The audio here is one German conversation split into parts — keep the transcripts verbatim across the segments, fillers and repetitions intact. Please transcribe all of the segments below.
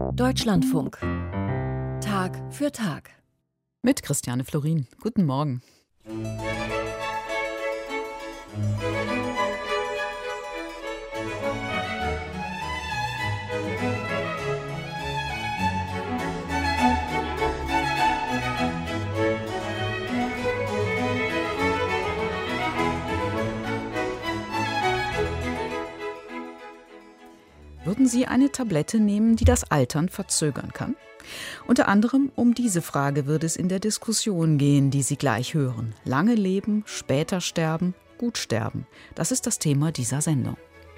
Deutschlandfunk. Tag für Tag. Mit Christiane Florin. Guten Morgen. Würden Sie eine Tablette nehmen, die das Altern verzögern kann? Unter anderem um diese Frage wird es in der Diskussion gehen, die Sie gleich hören. Lange leben, später sterben, gut sterben. Das ist das Thema dieser Sendung.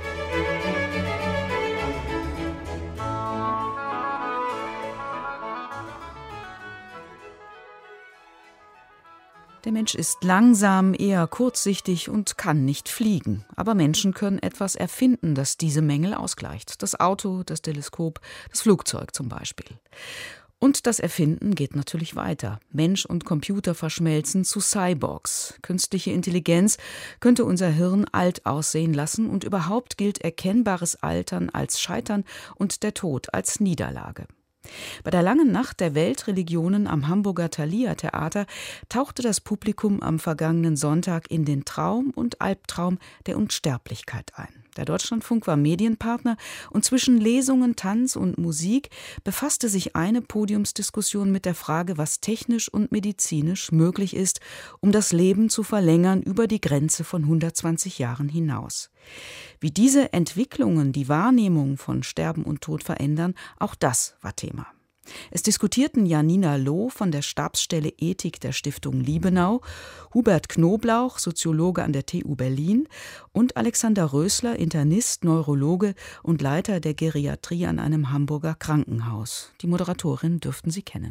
Der Mensch ist langsam, eher kurzsichtig und kann nicht fliegen. Aber Menschen können etwas erfinden, das diese Mängel ausgleicht. Das Auto, das Teleskop, das Flugzeug zum Beispiel. Und das Erfinden geht natürlich weiter. Mensch und Computer verschmelzen zu Cyborgs. Künstliche Intelligenz könnte unser Hirn alt aussehen lassen und überhaupt gilt erkennbares Altern als Scheitern und der Tod als Niederlage. Bei der langen Nacht der Weltreligionen am Hamburger Thalia-Theater tauchte das Publikum am vergangenen Sonntag in den Traum und Albtraum der Unsterblichkeit ein. Der Deutschlandfunk war Medienpartner und zwischen Lesungen, Tanz und Musik befasste sich eine Podiumsdiskussion mit der Frage, was technisch und medizinisch möglich ist, um das Leben zu verlängern über die Grenze von hundertzwanzig Jahren hinaus. Wie diese Entwicklungen die Wahrnehmung von Sterben und Tod verändern, auch das war Thema. Es diskutierten Janina Loh von der Stabsstelle Ethik der Stiftung Liebenau, Hubert Knoblauch, Soziologe an der T U Berlin und Alexander Rösler, Internist, Neurologe und Leiter der Geriatrie an einem Hamburger Krankenhaus. Die Moderatorin dürften Sie kennen.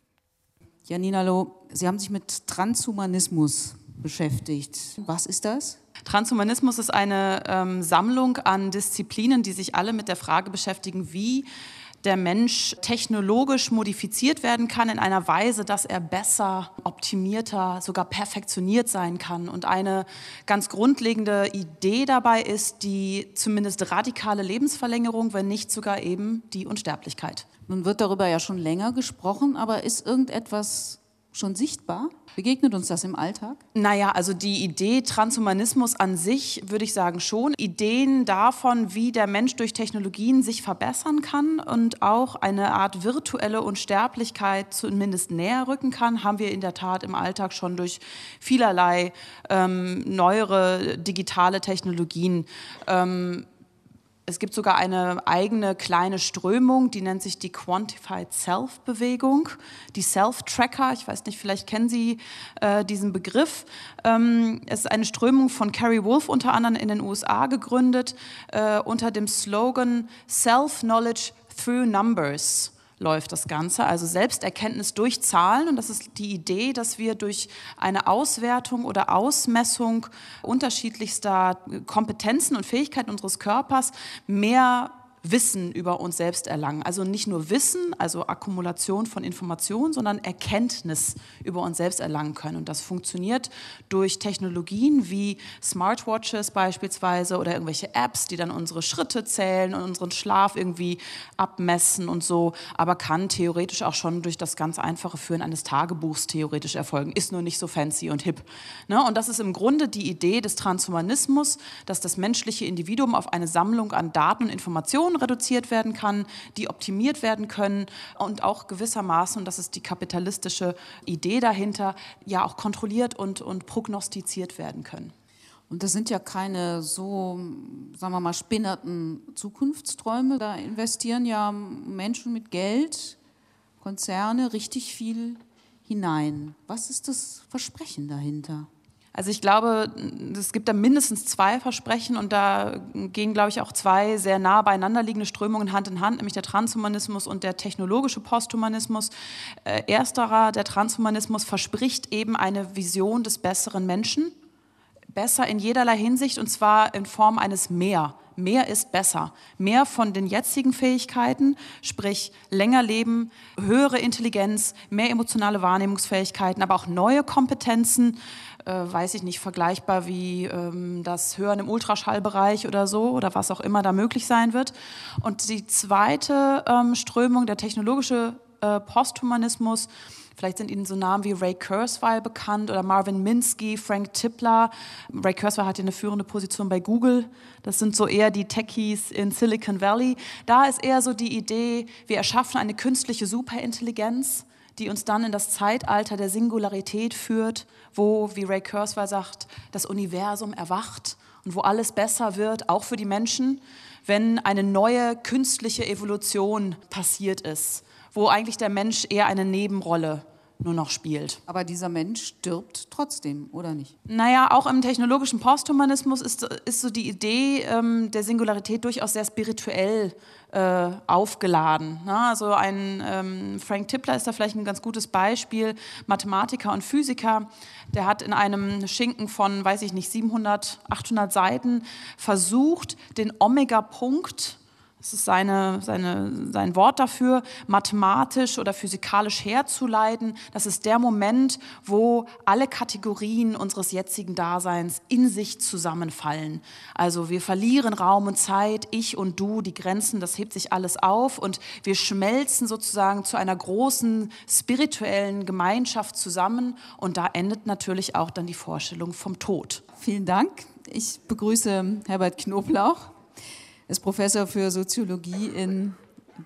Janina Loh, Sie haben sich mit Transhumanismus beschäftigt. Was ist das? Transhumanismus ist eine ähm, Sammlung an Disziplinen, die sich alle mit der Frage beschäftigen, wie der Mensch technologisch modifiziert werden kann in einer Weise, dass er besser, optimierter, sogar perfektioniert sein kann. Und eine ganz grundlegende Idee dabei ist die zumindest radikale Lebensverlängerung, wenn nicht sogar eben die Unsterblichkeit. Nun wird darüber ja schon länger gesprochen, aber ist irgendetwas schon sichtbar? Begegnet uns das im Alltag? Naja, also die Idee Transhumanismus an sich, würde ich sagen schon. Ideen davon, wie der Mensch durch Technologien sich verbessern kann und auch eine Art virtuelle Unsterblichkeit zumindest näher rücken kann, haben wir in der Tat im Alltag schon durch vielerlei ähm, neuere digitale Technologien. Ähm, Es gibt sogar eine eigene kleine Strömung, die nennt sich die Quantified Self-Bewegung, die Self-Tracker. Ich weiß nicht, vielleicht kennen Sie äh, diesen Begriff. Ähm, es ist eine Strömung von Carrie Wolf unter anderem in den U S A gegründet, äh, unter dem Slogan Self-Knowledge through Numbers. Läuft das Ganze, also Selbsterkenntnis durch Zahlen. Und das ist die Idee, dass wir durch eine Auswertung oder Ausmessung unterschiedlichster Kompetenzen und Fähigkeiten unseres Körpers mehr Wissen über uns selbst erlangen. Also nicht nur Wissen, also Akkumulation von Informationen, sondern Erkenntnis über uns selbst erlangen können. Und das funktioniert durch Technologien wie Smartwatches beispielsweise oder irgendwelche Apps, die dann unsere Schritte zählen und unseren Schlaf irgendwie abmessen und so, aber kann theoretisch auch schon durch das ganz einfache Führen eines Tagebuchs theoretisch erfolgen. Ist nur nicht so fancy und hip. Ne? Und das ist im Grunde die Idee des Transhumanismus, dass das menschliche Individuum auf eine Sammlung an Daten und Informationen reduziert werden kann, die optimiert werden können und auch gewissermaßen, und das ist die kapitalistische Idee dahinter, ja auch kontrolliert und, und prognostiziert werden können. Und das sind ja keine so, sagen wir mal, spinnerten Zukunftsträume. Da investieren ja Menschen mit Geld, Konzerne richtig viel hinein. Was ist das Versprechen dahinter? Also ich glaube, es gibt da mindestens zwei Versprechen und da gehen, glaube ich, auch zwei sehr nah beieinander liegende Strömungen Hand in Hand, nämlich der Transhumanismus und der technologische Posthumanismus. Äh, ersterer, der Transhumanismus, verspricht eben eine Vision des besseren Menschen, Besser in jederlei Hinsicht, und zwar in Form eines Mehr. Mehr ist besser. Mehr von den jetzigen Fähigkeiten, sprich länger leben, höhere Intelligenz, mehr emotionale Wahrnehmungsfähigkeiten, aber auch neue Kompetenzen, äh, weiß ich nicht, vergleichbar wie ähm, das Hören im Ultraschallbereich oder so oder was auch immer da möglich sein wird. Und die zweite ähm, Strömung, der technologische äh, Posthumanismus, vielleicht sind Ihnen so Namen wie Ray Kurzweil bekannt oder Marvin Minsky, Frank Tipler. Ray Kurzweil hat ja eine führende Position bei Google. Das sind so eher die Techies in Silicon Valley. Da ist eher so die Idee, wir erschaffen eine künstliche Superintelligenz, die uns dann in das Zeitalter der Singularität führt, wo, wie Ray Kurzweil sagt, das Universum erwacht und wo alles besser wird, auch für die Menschen, wenn eine neue künstliche Evolution passiert ist, wo eigentlich der Mensch eher eine Nebenrolle nur noch spielt. Aber dieser Mensch stirbt trotzdem, oder nicht? Naja, auch im technologischen Posthumanismus ist, ist so die Idee ähm, der Singularität durchaus sehr spirituell äh, aufgeladen. Na, also ein ähm, Frank Tipler ist da vielleicht ein ganz gutes Beispiel, Mathematiker und Physiker, der hat in einem Schinken von, weiß ich nicht, siebenhundert, achthundert Seiten versucht, den Omega-Punkt, das ist seine, seine, sein Wort dafür, mathematisch oder physikalisch herzuleiten. Das ist der Moment, wo alle Kategorien unseres jetzigen Daseins in sich zusammenfallen. Also wir verlieren Raum und Zeit, ich und du, die Grenzen, das hebt sich alles auf und wir schmelzen sozusagen zu einer großen spirituellen Gemeinschaft zusammen und da endet natürlich auch dann die Vorstellung vom Tod. Vielen Dank. Ich begrüße Herbert Knoblauch. Er ist Professor für Soziologie in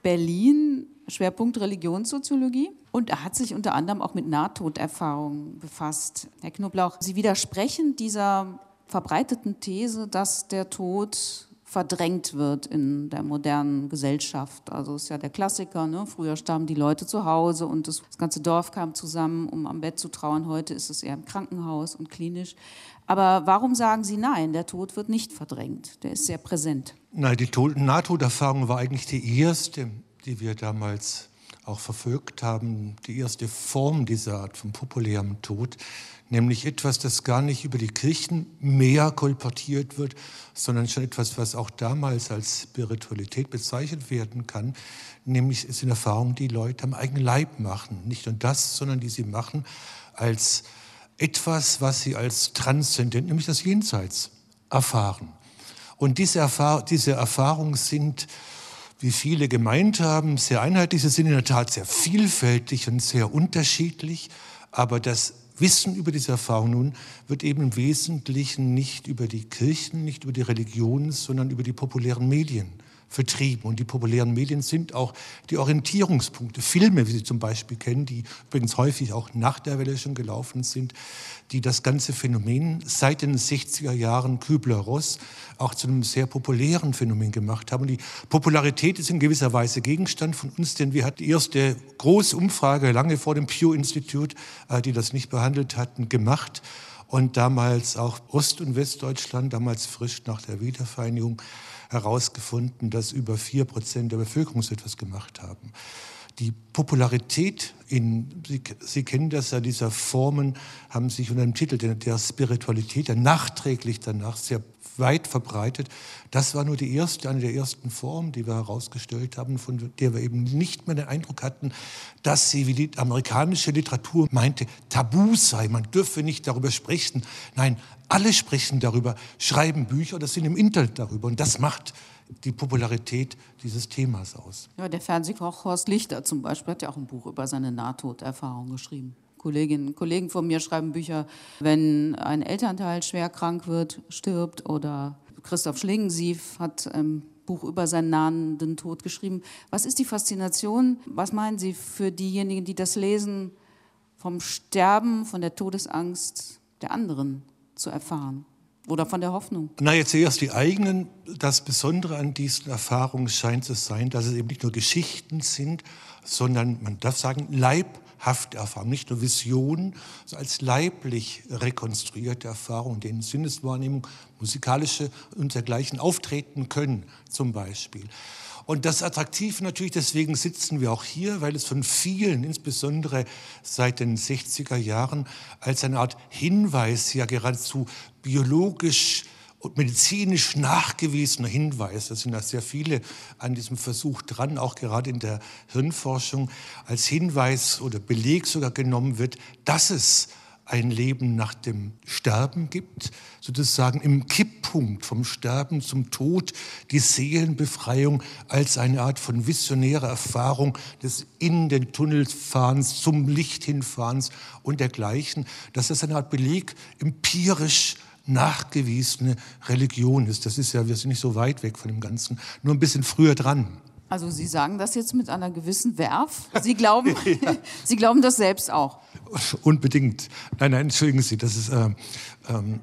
Berlin, Schwerpunkt Religionssoziologie. Und er hat sich unter anderem auch mit Nahtoderfahrungen befasst. Herr Knoblauch, Sie widersprechen dieser verbreiteten These, dass der Tod verdrängt wird in der modernen Gesellschaft. Also ist ja der Klassiker, ne? Früher starben die Leute zu Hause und das, das ganze Dorf kam zusammen, um am Bett zu trauern. Heute ist es eher im Krankenhaus und klinisch. Aber warum sagen Sie nein, der Tod wird nicht verdrängt, der ist sehr präsent? Nein, die Nahtoderfahrung war eigentlich die erste, die wir damals auch verfolgt haben, die erste Form dieser Art von populärem Tod, nämlich etwas, das gar nicht über die Kirchen mehr kolportiert wird, sondern schon etwas, was auch damals als Spiritualität bezeichnet werden kann, nämlich es sind Erfahrungen, die Leute am eigenen Leib machen. Nicht nur das, sondern die sie machen als etwas, was sie als transzendent, nämlich das Jenseits, erfahren. Und diese, Erfahr- diese Erfahrungen sind, wie viele gemeint haben, sehr einheitlich. Sie sind in der Tat sehr vielfältig und sehr unterschiedlich. Aber das Wissen über diese Erfahrung nun wird eben im Wesentlichen nicht über die Kirchen, nicht über die Religionen, sondern über die populären Medien vertrieben. Und die populären Medien sind auch die Orientierungspunkte. Filme, wie Sie zum Beispiel kennen, die übrigens häufig auch nach der Welle schon gelaufen sind, die das ganze Phänomen seit den sechziger Jahren Kübler-Ross auch zu einem sehr populären Phänomen gemacht haben. Und die Popularität ist in gewisser Weise Gegenstand von uns, denn wir hatten die erste große Umfrage lange vor dem Pew Institute, die das nicht behandelt hatten, gemacht. Und damals auch Ost- und Westdeutschland, damals frisch nach der Wiedervereinigung, herausgefunden, dass über vier Prozent der Bevölkerung so etwas gemacht haben. Die Popularität, in, Sie, Sie kennen das ja, dieser Formen, haben sich unter dem Titel der, der Spiritualität, der nachträglich danach sehr weit verbreitet. Das war nur die erste, eine der ersten Formen, die wir herausgestellt haben, von der wir eben nicht mehr den Eindruck hatten, dass sie, wie die amerikanische Literatur meinte, tabu sei. Man dürfe nicht darüber sprechen. Nein, alle sprechen darüber, schreiben Bücher oder sind im Internet darüber. Und das macht die Popularität dieses Themas aus. Ja, der Fernsehkoch Horst Lichter zum Beispiel hat ja auch ein Buch über seine Nahtoderfahrung geschrieben. Kolleginnen und Kollegen von mir schreiben Bücher, wenn ein Elternteil schwer krank wird, stirbt, oder Christoph Schlingensief hat ein Buch über seinen nahenden Tod geschrieben. Was ist die Faszination, was meinen Sie, für diejenigen, die das lesen, vom Sterben, von der Todesangst der anderen zu erfahren? Oder von der Hoffnung? Na, jetzt zuerst die eigenen. Das Besondere an diesen Erfahrungen scheint zu sein, dass es eben nicht nur Geschichten sind, sondern, man darf sagen, leibhafte Erfahrungen. Nicht nur Visionen, sondern als leiblich rekonstruierte Erfahrungen, denen Sinneswahrnehmung, musikalische und dergleichen auftreten können, zum Beispiel. Und das Attraktive natürlich, deswegen sitzen wir auch hier, weil es von vielen, insbesondere seit den sechziger Jahren, als eine Art Hinweis, ja geradezu biologisch und medizinisch nachgewiesener Hinweis, da sind ja sehr viele an diesem Versuch dran, auch gerade in der Hirnforschung, als Hinweis oder Beleg sogar genommen wird, dass es ein Leben nach dem Sterben gibt, sozusagen im Kipppunkt vom Sterben zum Tod, die Seelenbefreiung als eine Art von visionärer Erfahrung des in den Tunnel fahrens, zum Licht hinfahrens und dergleichen, dass das eine Art Beleg empirisch nachgewiesene Religion ist. Das ist ja, wir sind nicht so weit weg von dem Ganzen, nur ein bisschen früher dran. Also Sie sagen das jetzt mit einer gewissen Verve. Sie glauben, ja. Sie glauben das selbst auch. Unbedingt. Nein, nein, entschuldigen Sie, das ist... Ähm, ähm,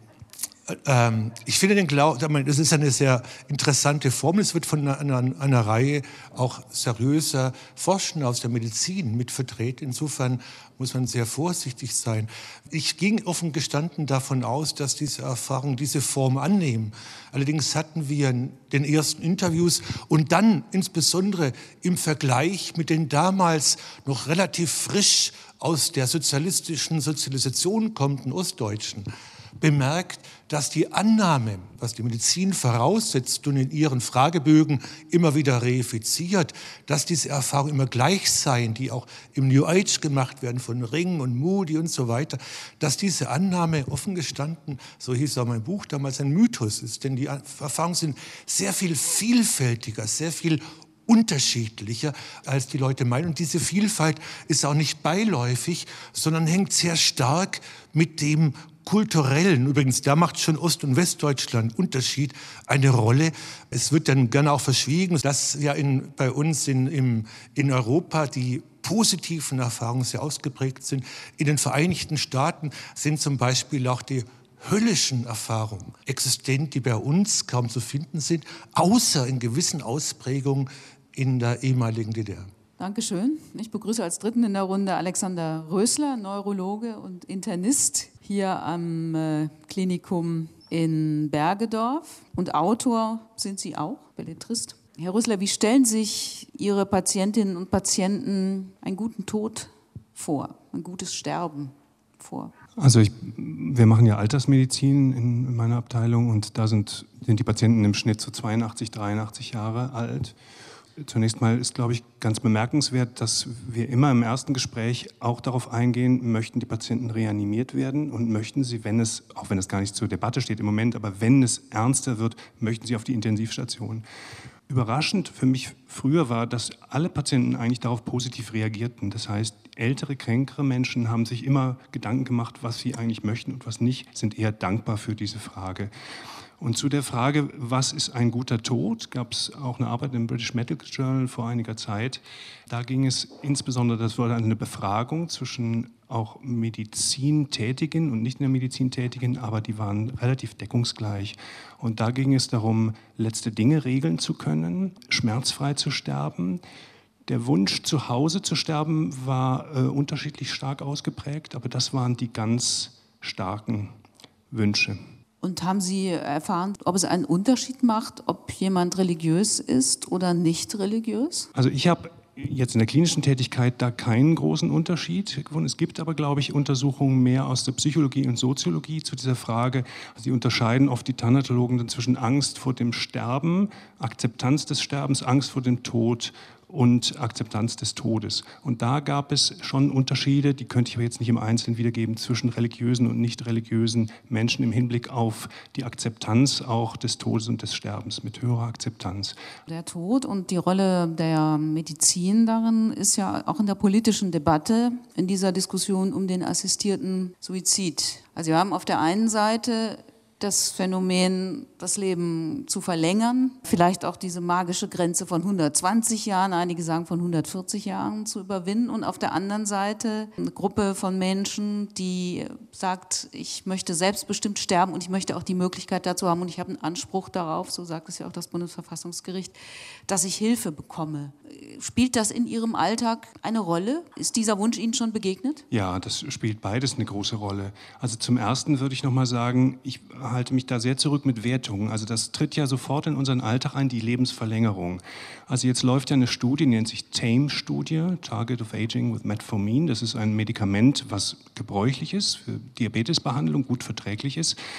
ähm, ich finde den Glauben, das ist eine sehr interessante Formel. Es wird von einer, einer, einer Reihe auch seriöser Forscher aus der Medizin mit vertreten. Insofern muss man sehr vorsichtig sein. Ich ging offen gestanden davon aus, dass diese Erfahrungen diese Form annehmen. Allerdings hatten wir in den ersten Interviews und dann insbesondere im Vergleich mit den damals noch relativ frisch aus der sozialistischen Sozialisation kommenden Ostdeutschen bemerkt, dass die Annahme, was die Medizin voraussetzt und in ihren Fragebögen immer wieder reifiziert, dass diese Erfahrungen immer gleich seien, die auch im New Age gemacht werden von Ring und Moody und so weiter, dass diese Annahme offen gestanden, so hieß auch mein Buch damals, ein Mythos ist. Denn die Erfahrungen sind sehr viel vielfältiger, sehr viel unterschiedlicher, als die Leute meinen. Und diese Vielfalt ist auch nicht beiläufig, sondern hängt sehr stark mit dem kulturellen, übrigens, da macht schon Ost- und Westdeutschland Unterschied, eine Rolle. Es wird dann gerne auch verschwiegen, dass ja in, bei uns in, im, in Europa die positiven Erfahrungen sehr ausgeprägt sind. In den Vereinigten Staaten sind zum Beispiel auch die höllischen Erfahrungen existent, die bei uns kaum zu finden sind, außer in gewissen Ausprägungen in der ehemaligen D D R. Dankeschön. Ich begrüße als Dritten in der Runde Alexander Rösler, Neurologe und Internist hier am äh, Klinikum in Bergedorf. Und Autor sind Sie auch, Belletrist. Herr Rösler, wie stellen sich Ihre Patientinnen und Patienten einen guten Tod vor, ein gutes Sterben vor? Also ich, wir machen ja Altersmedizin in meiner Abteilung und da sind, sind die Patienten im Schnitt so zweiundachtzig, dreiundachtzig Jahre alt. Zunächst mal ist, glaube ich, ganz bemerkenswert, dass wir immer im ersten Gespräch auch darauf eingehen, möchten die Patienten reanimiert werden und möchten sie, wenn es, auch wenn es gar nicht zur Debatte steht im Moment, aber wenn es ernster wird, möchten sie auf die Intensivstation. Überraschend für mich früher war, dass alle Patienten eigentlich darauf positiv reagierten. Das heißt, ältere, kränkere Menschen haben sich immer Gedanken gemacht, was sie eigentlich möchten und was nicht, sind eher dankbar für diese Frage. Und zu der Frage, was ist ein guter Tod, gab es auch eine Arbeit im British Medical Journal vor einiger Zeit. Da ging es insbesondere, das war eine Befragung zwischen auch Medizintätigen und nicht in der Medizin Tätigen, aber die waren relativ deckungsgleich. Und da ging es darum, letzte Dinge regeln zu können, schmerzfrei zu sterben. Der Wunsch, zu Hause zu sterben, war äh, unterschiedlich stark ausgeprägt, aber das waren die ganz starken Wünsche. Und haben Sie erfahren, ob es einen Unterschied macht, ob jemand religiös ist oder nicht religiös? Also ich habe jetzt in der klinischen Tätigkeit da keinen großen Unterschied gefunden. Es gibt aber, glaube ich, Untersuchungen mehr aus der Psychologie und Soziologie zu dieser Frage. Also die unterscheiden oft die Thanatologen dann zwischen Angst vor dem Sterben, Akzeptanz des Sterbens, Angst vor dem Tod und Akzeptanz des Todes. Und da gab es schon Unterschiede, die könnte ich aber jetzt nicht im Einzelnen wiedergeben, zwischen religiösen und nicht religiösen Menschen im Hinblick auf die Akzeptanz auch des Todes und des Sterbens, mit höherer Akzeptanz. Der Tod und die Rolle der Medizin darin ist ja auch in der politischen Debatte, in dieser Diskussion um den assistierten Suizid. Also wir haben auf der einen Seite das Phänomen, das Leben zu verlängern, vielleicht auch diese magische Grenze von hundertzwanzig Jahren, einige sagen von hundertvierzig Jahren zu überwinden, und auf der anderen Seite eine Gruppe von Menschen, die sagt, ich möchte selbstbestimmt sterben und ich möchte auch die Möglichkeit dazu haben und ich habe einen Anspruch darauf, so sagt es ja auch das Bundesverfassungsgericht, dass ich Hilfe bekomme. Spielt das in Ihrem Alltag eine Rolle? Ist dieser Wunsch Ihnen schon begegnet? Ja, das spielt beides eine große Rolle. Also zum Ersten würde ich noch mal sagen, ich halte mich da sehr zurück mit Wertungen. Also das tritt ja sofort in unseren Alltag ein, die Lebensverlängerung. Also jetzt läuft ja eine Studie, die nennt sich TAME-Studie, Target of Aging with Metformin. Das ist ein Medikament, was gebräuchlich ist für Diabetesbehandlung, gut verträglich ist.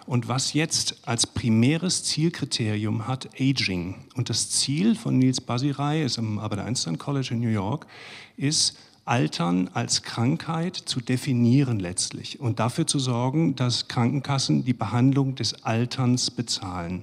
und was jetzt als primäres Zielkriterium hat Aging. Und das Ziel von Niels Basirai, ist am Albert Einstein College in New York, ist, Altern als Krankheit zu definieren letztlich und dafür zu sorgen, dass Krankenkassen die Behandlung des Alterns bezahlen.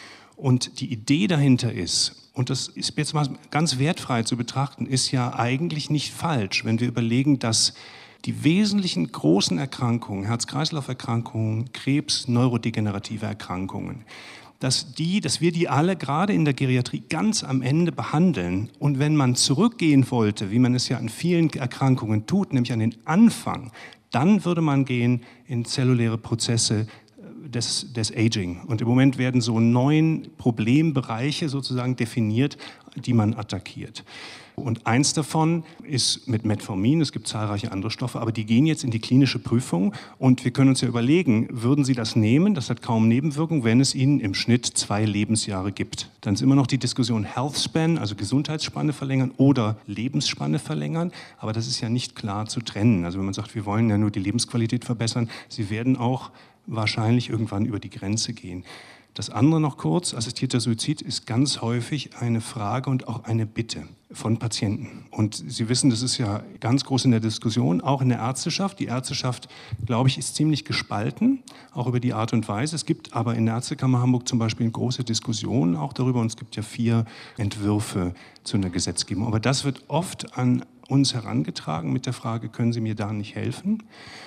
Und die Idee dahinter ist, und das ist jetzt mal ganz wertfrei zu betrachten, ist ja eigentlich nicht falsch, wenn wir überlegen, dass die wesentlichen großen Erkrankungen, Herz-Kreislauf-Erkrankungen, Krebs, neurodegenerative Erkrankungen, dass, die, dass wir die alle gerade in der Geriatrie ganz am Ende behandeln. Und wenn man zurückgehen wollte, wie man es ja an vielen Erkrankungen tut, nämlich an den Anfang, dann würde man gehen in zelluläre Prozesse des, des Aging. Und im Moment werden so neun Problembereiche sozusagen definiert, die man attackiert. Und eins davon ist mit Metformin, es gibt zahlreiche andere Stoffe, aber die gehen jetzt in die klinische Prüfung und wir können uns ja überlegen, würden Sie das nehmen, das hat kaum Nebenwirkung, wenn es Ihnen im Schnitt zwei Lebensjahre gibt. Dann ist immer noch die Diskussion Health Span, also Gesundheitsspanne verlängern oder Lebensspanne verlängern, aber das ist ja nicht klar zu trennen. Also wenn man sagt, wir wollen ja nur die Lebensqualität verbessern, Sie werden auch wahrscheinlich irgendwann über die Grenze gehen. Das andere noch kurz, assistierter Suizid ist ganz häufig eine Frage und auch eine Bitte von Patienten. Und Sie wissen, das ist ja ganz groß in der Diskussion, auch in der Ärzteschaft. Die Ärzteschaft, glaube ich, ist ziemlich gespalten, auch über die Art und Weise. Es gibt aber in der Ärztekammer Hamburg zum Beispiel eine große Diskussion auch darüber und es gibt ja vier Entwürfe zu einer Gesetzgebung. Aber das wird oft an uns herangetragen mit der Frage, können Sie mir da nicht helfen?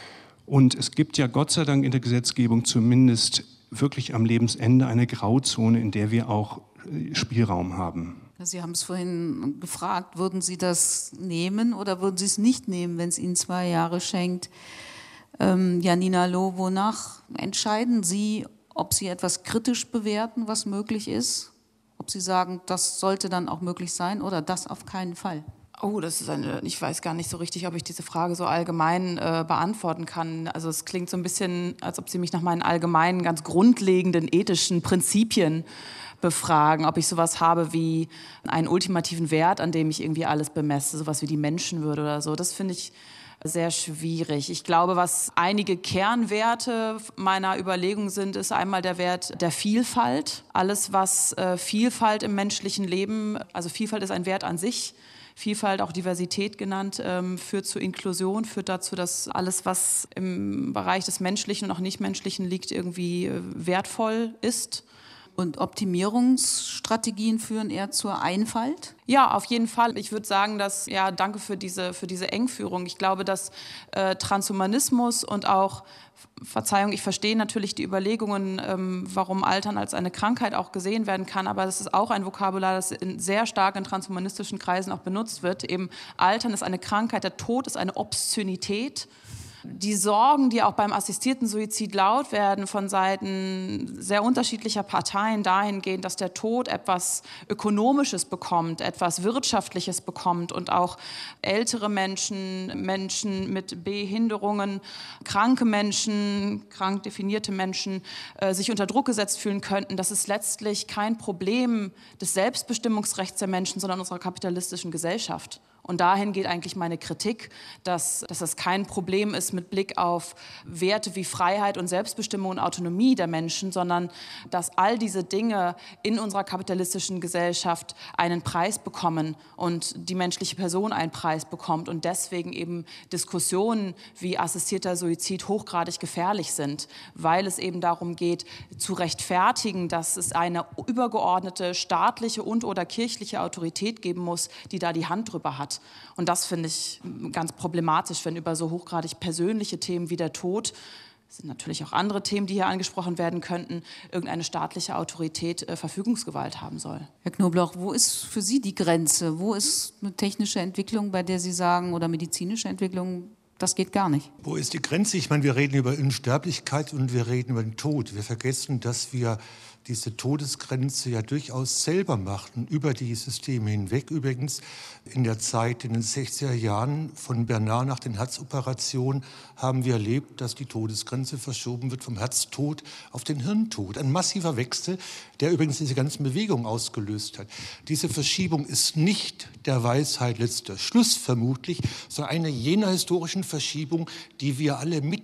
Und es gibt ja Gott sei Dank in der Gesetzgebung zumindest wirklich am Lebensende eine Grauzone, in der wir auch Spielraum haben. Sie haben es vorhin gefragt, würden Sie das nehmen oder würden Sie es nicht nehmen, wenn es Ihnen zwei Jahre schenkt? Ähm, Janina Loh, wonach entscheiden Sie, ob Sie etwas kritisch bewerten, was möglich ist? Ob Sie sagen, das sollte dann auch möglich sein oder das auf keinen Fall? Oh, das ist eine, ich weiß gar nicht so richtig, ob ich diese Frage so allgemein äh, beantworten kann. Also es klingt so ein bisschen, als ob Sie mich nach meinen allgemeinen, ganz grundlegenden ethischen Prinzipien befragen, ob ich sowas habe wie einen ultimativen Wert, an dem ich irgendwie alles bemesse, sowas wie die Menschenwürde oder so. Das finde ich sehr schwierig. Ich glaube, was einige Kernwerte meiner Überlegung sind, ist einmal der Wert der Vielfalt. Alles, was äh, Vielfalt im menschlichen Leben, also Vielfalt ist ein Wert an sich, Vielfalt, auch Diversität genannt, ähm, führt zu Inklusion, führt dazu, dass alles, was im Bereich des Menschlichen und auch Nichtmenschlichen liegt, irgendwie äh, wertvoll ist. Und Optimierungsstrategien führen eher zur Einfalt? Ja, auf jeden Fall. Ich würde sagen, dass, ja, danke für diese, für diese Engführung. Ich glaube, dass äh, Transhumanismus und auch, Verzeihung, ich verstehe natürlich die Überlegungen, ähm, warum Altern als eine Krankheit auch gesehen werden kann, aber das ist auch ein Vokabular, das in, sehr stark in transhumanistischen Kreisen auch benutzt wird. Eben Altern ist eine Krankheit, der Tod ist eine Obszönität. Die Sorgen, die auch beim assistierten Suizid laut werden von Seiten sehr unterschiedlicher Parteien dahingehend, dass der Tod etwas Ökonomisches bekommt, etwas Wirtschaftliches bekommt und auch ältere Menschen, Menschen mit Behinderungen, kranke Menschen, krank definierte Menschen äh, sich unter Druck gesetzt fühlen könnten, das ist letztlich kein Problem des Selbstbestimmungsrechts der Menschen, sondern unserer kapitalistischen Gesellschaft. Und dahin geht eigentlich meine Kritik, dass, dass das kein Problem ist mit Blick auf Werte wie Freiheit und Selbstbestimmung und Autonomie der Menschen, sondern dass all diese Dinge in unserer kapitalistischen Gesellschaft einen Preis bekommen und die menschliche Person einen Preis bekommt und deswegen eben Diskussionen wie assistierter Suizid hochgradig gefährlich sind, weil es eben darum geht, zu rechtfertigen, dass es eine übergeordnete staatliche und oder kirchliche Autorität geben muss, die da die Hand drüber hat. Und das finde ich ganz problematisch, wenn über so hochgradig persönliche Themen wie der Tod, es sind natürlich auch andere Themen, die hier angesprochen werden könnten, irgendeine staatliche Autorität äh, Verfügungsgewalt haben soll. Herr Knobloch, wo ist für Sie die Grenze? Wo ist eine technische Entwicklung, bei der Sie sagen, oder medizinische Entwicklung, das geht gar nicht? Wo ist die Grenze? Ich meine, wir reden über Unsterblichkeit und wir reden über den Tod. Wir vergessen, dass wir diese Todesgrenze ja durchaus selber machten, über die Systeme hinweg. Übrigens in der Zeit in den sechziger Jahren von Bernard nach den Herzoperationen haben wir erlebt, dass die Todesgrenze verschoben wird vom Herztod auf den Hirntod. Ein massiver Wechsel, der übrigens diese ganzen Bewegungen ausgelöst hat. Diese Verschiebung ist nicht der Weisheit letzter Schluss vermutlich, sondern eine jener historischen Verschiebungen, die wir alle mit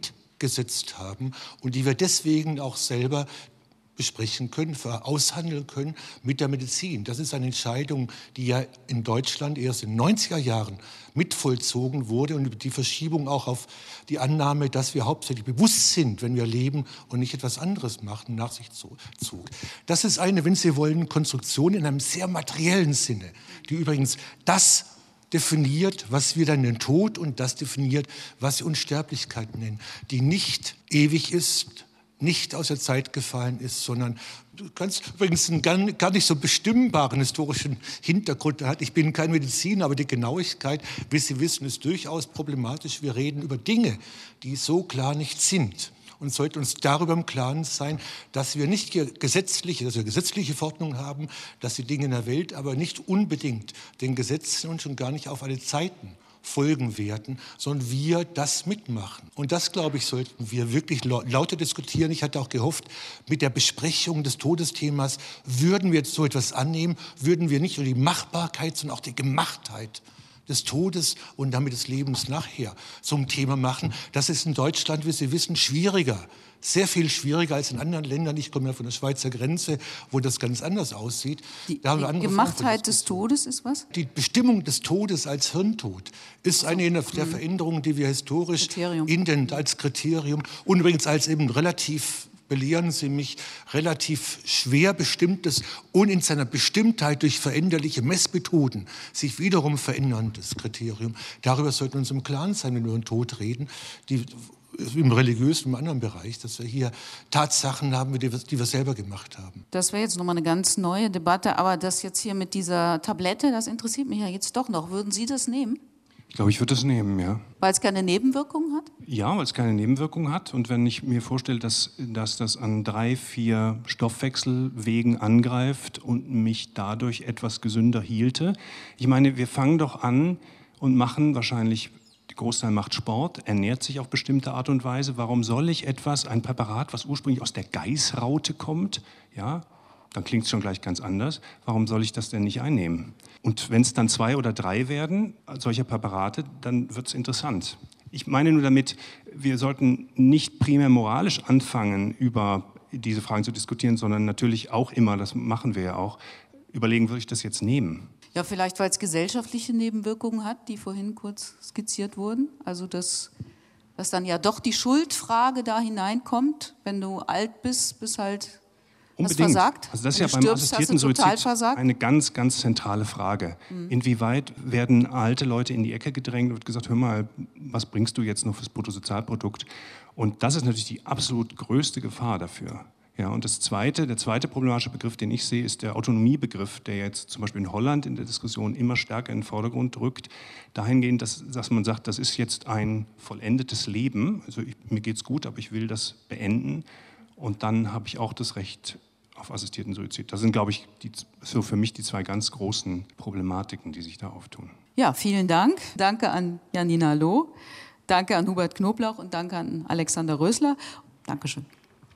gesetzt haben und die wir deswegen auch selber besprechen können, aushandeln können mit der Medizin. Das ist eine Entscheidung, die ja in Deutschland erst in den neunziger Jahren mitvollzogen wurde und die Verschiebung auch auf die Annahme, dass wir hauptsächlich bewusst sind, wenn wir leben und nicht etwas anderes machen, nach sich zog. Das ist eine, wenn Sie wollen, Konstruktion in einem sehr materiellen Sinne, die übrigens das definiert, was wir dann den Tod und das definiert, was wir Unsterblichkeit nennen, die nicht ewig ist, nicht aus der Zeit gefallen ist, sondern ganz, übrigens einen gar, gar nicht so bestimmbaren historischen Hintergrund hat. Ich bin kein Mediziner, aber die Genauigkeit, wie Sie wissen, ist durchaus problematisch. Wir reden über Dinge, die so klar nicht sind. Und sollten uns darüber im Klaren sein, dass wir nicht gesetzliche, dass wir gesetzliche Verordnungen haben, dass die Dinge in der Welt aber nicht unbedingt den Gesetzen und schon gar nicht auf alle Zeiten folgen werden, sondern wir das mitmachen. Und das, glaube ich, sollten wir wirklich lauter diskutieren. Ich hatte auch gehofft, mit der Besprechung des Todesthemas würden wir jetzt so etwas annehmen, würden wir nicht nur die Machbarkeit, sondern auch die Gemachtheit des Todes und damit des Lebens nachher zum Thema machen. Das ist in Deutschland, wie Sie wissen, schwieriger. Sehr viel schwieriger als in anderen Ländern. Ich komme ja von der Schweizer Grenze, wo das ganz anders aussieht. Die, die Gemachtheit des Todes ist was? Die Bestimmung des Todes als Hirntod ist eine der hm. Veränderungen, die wir historisch Kriterium. in den, als Kriterium und übrigens als eben relativ, belehren Sie mich, relativ schwer bestimmtes und in seiner Bestimmtheit durch veränderliche Messmethoden sich wiederum veränderndes Kriterium. Darüber sollten wir uns im Klaren sein, wenn wir über den Tod reden. Die, im religiösen, im anderen Bereich, dass wir hier Tatsachen haben, die wir, die wir selber gemacht haben. Das wäre jetzt nochmal eine ganz neue Debatte, aber das jetzt hier mit dieser Tablette, das interessiert mich ja jetzt doch noch. Würden Sie das nehmen? Ich glaube, ich würde das nehmen, ja. Weil es keine Nebenwirkungen hat? Ja, weil es keine Nebenwirkungen hat. Und wenn ich mir vorstelle, dass, dass das an drei, vier Stoffwechselwegen angreift und mich dadurch etwas gesünder hielte. Ich meine, wir fangen doch an und machen wahrscheinlich... Der Großteil macht Sport, ernährt sich auf bestimmte Art und Weise. Warum soll ich etwas, ein Präparat, was ursprünglich aus der Geißraute kommt, ja, dann klingt es schon gleich ganz anders, warum soll ich das denn nicht einnehmen? Und wenn es dann zwei oder drei werden, solcher Präparate, dann wird es interessant. Ich meine nur damit, wir sollten nicht primär moralisch anfangen, über diese Fragen zu diskutieren, sondern natürlich auch immer, das machen wir ja auch, überlegen, würde ich das jetzt nehmen? Ja, vielleicht, weil es gesellschaftliche Nebenwirkungen hat, die vorhin kurz skizziert wurden. Also, dass, dass dann ja doch die Schuldfrage da hineinkommt, wenn du alt bist, bist halt Unbedingt. was versagt. Also das ist ja beim stirbst, assistierten Suizid eine ganz, ganz zentrale Frage. Mhm. Inwieweit werden alte Leute in die Ecke gedrängt und wird gesagt, hör mal, was bringst du jetzt noch fürs Bruttosozialprodukt? Und das ist natürlich die absolut größte Gefahr dafür. Ja, und das zweite, der zweite problematische Begriff, den ich sehe, ist der Autonomiebegriff, der jetzt zum Beispiel in Holland in der Diskussion immer stärker in den Vordergrund rückt. Dahingehend, dass, dass man sagt, das ist jetzt ein vollendetes Leben. Also ich, mir geht's gut, aber ich will das beenden. Und dann habe ich auch das Recht auf assistierten Suizid. Das sind, glaube ich, die, so für mich die zwei ganz großen Problematiken, die sich da auftun. Ja, vielen Dank. Danke an Janina Loh, danke an Hubert Knoblauch und danke an Alexander Rösler. Dankeschön.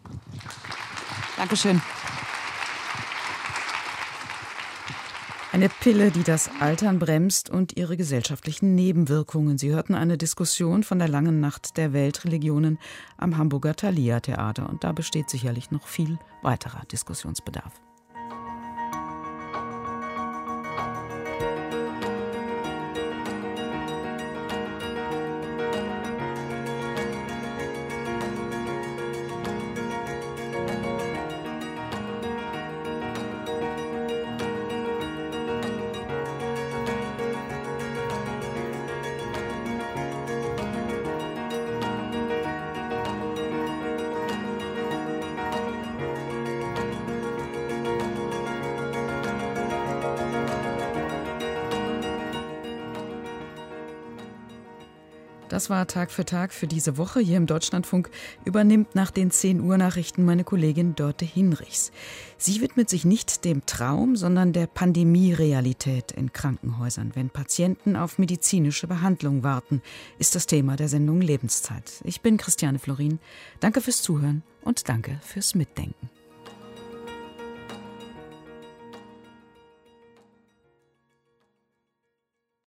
Dankeschön. Eine Pille, die das Altern bremst und ihre gesellschaftlichen Nebenwirkungen. Sie hörten eine Diskussion von der langen Nacht der Weltreligionen am Hamburger Thalia-Theater. Und da besteht sicherlich noch viel weiterer Diskussionsbedarf. Das war Tag für Tag für diese Woche. Hier im Deutschlandfunk übernimmt nach den zehn Uhr Nachrichten meine Kollegin Dörte Hinrichs. Sie widmet sich nicht dem Traum, sondern der Pandemie-Realität in Krankenhäusern. Wenn Patienten auf medizinische Behandlung warten, ist das Thema der Sendung Lebenszeit. Ich bin Christiane Florin. Danke fürs Zuhören und danke fürs Mitdenken.